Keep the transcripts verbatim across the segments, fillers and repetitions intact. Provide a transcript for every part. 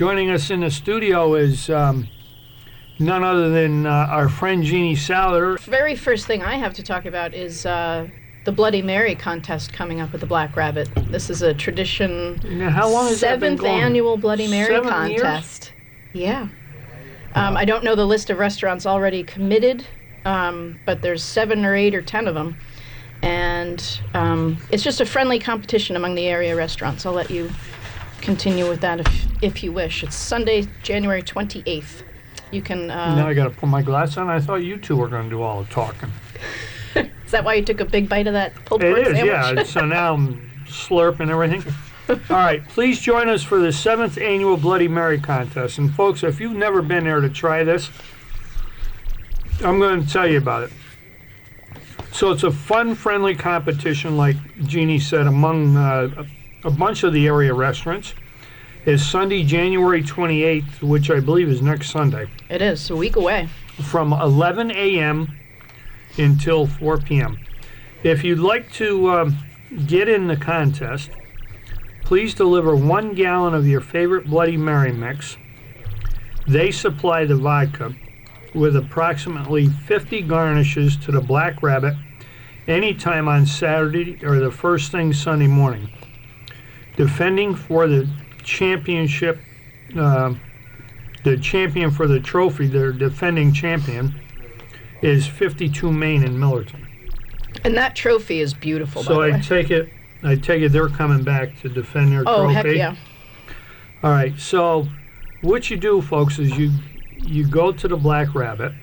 Joining us in the studio is um, none other than uh, our friend Jeannie Salater. The very first thing I have to talk about is uh, the Bloody Mary contest coming up at the Black Rabbit. This is a tradition. Now, how long has that been Seventh going? annual Bloody Mary Seven contest. Yeah. Um, I don't know the list of restaurants already committed, um, but there's seven or eight or ten of them. And um, it's just a friendly competition among the area restaurants. I'll let you continue with that if if you wish. It's Sunday, January twenty-eighth. You can... Uh, now I got to put my glass on. I thought you two were going to do all the talking. Is that why you took a big bite of that pulled pork It is, sandwich? yeah. So now I'm slurping everything. All right, please join us for the seventh annual Bloody Mary contest. And folks, if you've never been there to try this, I'm going to tell you about it. So it's a fun, friendly competition, like Jeannie said, among uh, a bunch of the area restaurants. It's Sunday, January twenty-eighth, which I believe is next Sunday, It is, a week away. from eleven a.m. until four p.m. If you'd like to um, get in the contest, please deliver one gallon of your favorite Bloody Mary mix. They supply the vodka with approximately fifty garnishes to the Black Rabbit anytime on Saturday or the first thing Sunday morning. Defending for the championship, uh, the champion for the trophy, their defending champion, is fifty-two Main in Millerton. And that trophy is beautiful, So by the I way. take it, I take it they're coming back to defend their Oh, trophy. heck yeah. All right, so what you do, folks, is you you go to the Black Rabbit,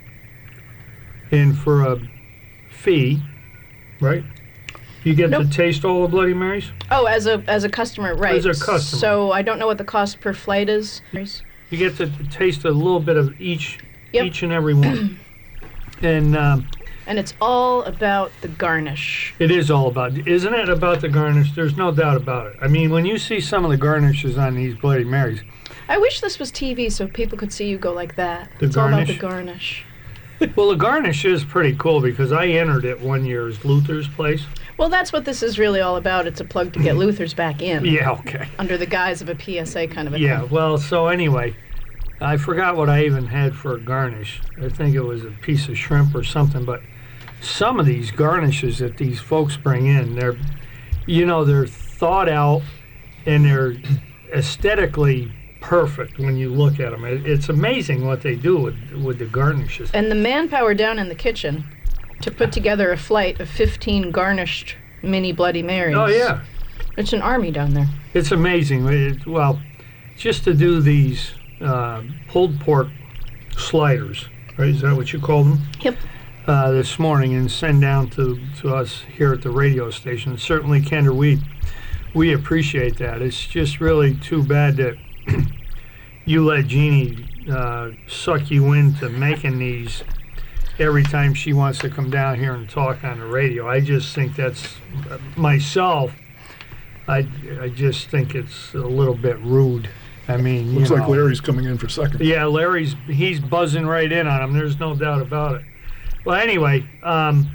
and for a fee, right? You get Nope. to taste all the Bloody Marys. Oh, as a as a customer, right. As a customer. So I don't know what the cost per flight is. You get to taste a little bit of each, Yep. each and every one. And um, And it's all about the garnish. it is all about, isn't it about the garnish? There's no doubt about it. I mean, when you see some of the garnishes on these Bloody Marys, I wish this was T V so people could see you go like that. The it's all about garnish? the garnish. well, the garnish is pretty cool because I entered it one year as Luther's Place. Well, that's what this is really all about. It's a plug to get Luther's back in. Yeah, okay. Under the guise of a P S A kind of a Yeah, thing. well, so anyway, I forgot what I even had for a garnish. I think it was a piece of shrimp or something, but some of these garnishes that these folks bring in, they're, you know, they're thought out and they're aesthetically perfect when you look at them. It, it's amazing what they do with, with the garnishes. And the manpower down in the kitchen to put together a flight of fifteen garnished mini Bloody Marys. Oh, yeah. It's an army down there. It's amazing. It, well, just to do these uh, pulled pork sliders, right? Is that what you call them? Yep. Uh, this morning and send down to, to us here at the radio station. Certainly, Kendra, we, we appreciate that. It's just really too bad that you let Jeannie uh, suck you into making these every time she wants to come down here and talk on the radio. I just think that's, myself, I, I just think it's a little bit rude. I mean, Looks you like know. Larry's coming in for second. Yeah, Larry's, he's buzzing right in on him. There's no doubt about it. Well, anyway, um,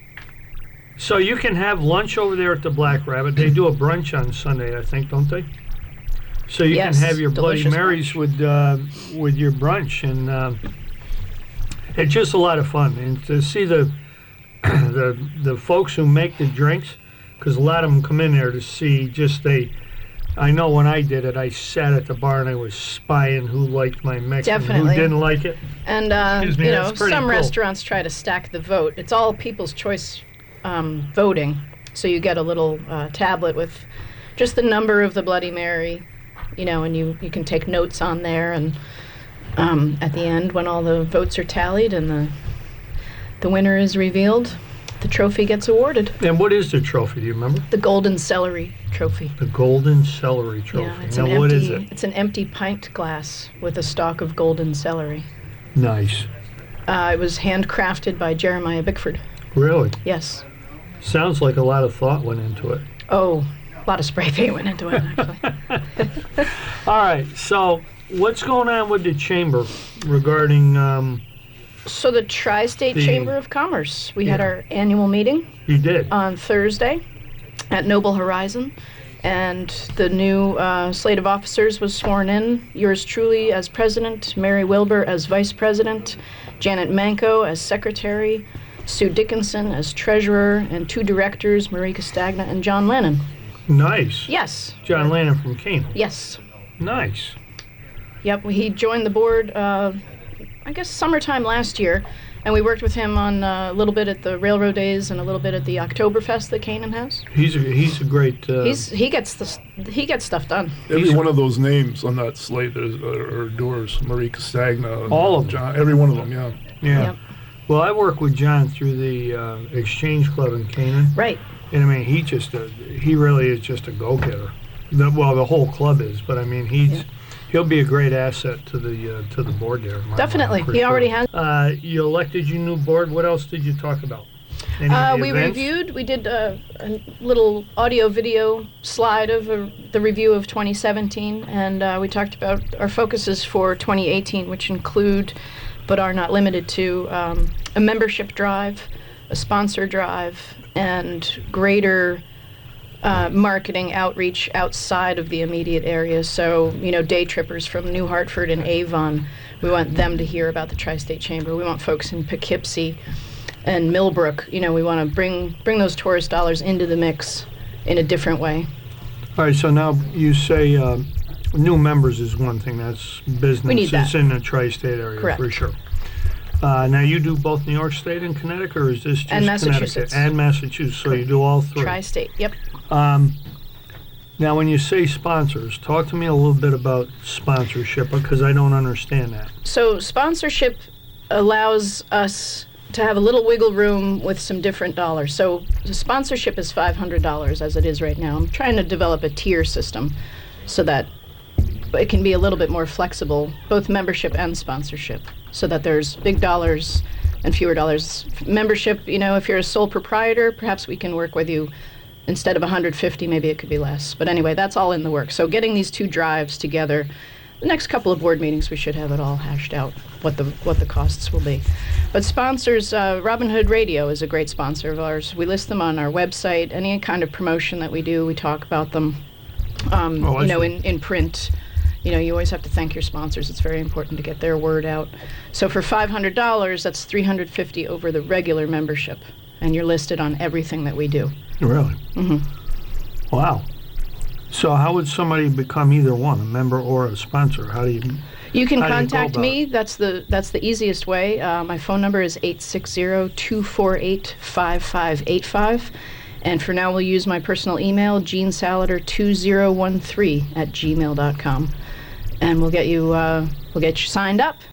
so you can have lunch over there at the Black Rabbit. They do a brunch on Sunday, I think, don't they? So you Yes, can have your Bloody delicious Marys brunch. with uh, with your brunch, and uh, it's just a lot of fun. And to see the the the folks who make the drinks, because a lot of them come in there to see just they. I know when I did it, I sat at the bar and I was spying who liked my mix and Definitely. who didn't like it. And, uh, Excuse me, you know, that's pretty some cool. restaurants try to stack the vote. It's all people's choice um, voting. So you get a little uh, tablet with just the number of the Bloody Mary, you know, and you, you can take notes on there. And um, at the end, when all the votes are tallied and the the winner is revealed, the trophy gets awarded. And what is the trophy? Do you remember? The Golden Celery Trophy. The Golden Celery Trophy. Yeah, it's now, an what empty, is it? It's an empty pint glass with a stalk of golden celery. Nice. Uh, it was handcrafted by Jeremiah Bickford. Really? Yes. Sounds like a lot of thought went into it. Oh, a lot of spray paint went into it, actually. All right. So, what's going on with the chamber regarding? Um, So the Tri-State The- Chamber of Commerce, we had Yeah. our annual meeting you did. on Thursday at Noble Horizon, and the new uh, slate of officers was sworn in. Yours truly as president, Mary Wilbur as vice president, Janet Manco as secretary, Sue Dickinson as treasurer, and two directors, Marie Castagna and John Lannon. Nice. Yes. John Lannon from Canaan. Yes. Nice. Yep, he joined the board, uh, I guess, summertime last year, and we worked with him on uh, a little bit at the Railroad Days and a little bit at the Oktoberfest that Canaan has. He's a, he's a great... Uh, He's he gets the he gets stuff done. Every He's- one of those names on that slate that is, are, are doors. Marie Castagna. and All of them. John, every one of them, yeah. yeah. Yep. Well, I work with John through the uh, Exchange Club in Canaan. Right. And I mean, he just, uh, he really is just a go-getter. The, well, the whole club is, but I mean, he's, Yeah. he'll be a great asset to the, uh, to the board there. in my Definitely. mind, for He sure. already has. Uh, you elected your new board. What else did you talk about? Any Uh, of the we events? reviewed, we did a, a little audio video slide of a, the review of twenty seventeen, and uh, we talked about our focuses for twenty eighteen, which include, but are not limited to, um, a membership drive, a sponsor drive, and greater uh, marketing outreach outside of the immediate area. So, you know, day trippers from New Hartford and Avon, we want them to hear about the Tri-State Chamber. We want folks in Poughkeepsie and Millbrook. You know, we want to bring bring those tourist dollars into the mix in a different way. All right, so now you say uh, new members is one thing. That's business. We need It's that. in the tri-state area Correct. for sure. Uh, now you do both New York State and Connecticut, or is this just And Connecticut? Massachusetts. And Massachusetts. So you do all three. Tri-State, yep. Um, now, when you say sponsors, talk to me a little bit about sponsorship because I don't understand that. So sponsorship allows us to have a little wiggle room with some different dollars. So the sponsorship is five hundred dollars as it is right now. I'm trying to develop a tier system so that it can be a little bit more flexible, both membership and sponsorship, so that there's big dollars and fewer dollars. Membership, you know, if you're a sole proprietor, perhaps we can work with you. Instead of one hundred fifty, maybe it could be less. But anyway, that's all in the works. So getting these two drives together, the next couple of board meetings, we should have it all hashed out, what the what the costs will be. But sponsors, uh, Robin Hood Radio is a great sponsor of ours. We list them on our website. Any kind of promotion that we do, we talk about them. Um, Oh, I you know, see. in, in print. You know, you always have to thank your sponsors. It's very important to get their word out. So for five hundred dollars, that's three hundred fifty dollars over the regular membership, and you're listed on everything that we do. Really? Mm-hmm. Wow. So how would somebody become either one, a member or a sponsor? How do you... You can How do you go contact about me. it? That's the that's the easiest way. Uh, my phone number is eight six zero, two four eight, five five eight five. And for now, we'll use my personal email, jean salader two zero one three at gmail dot com. And we'll get you uh, we'll get you signed up.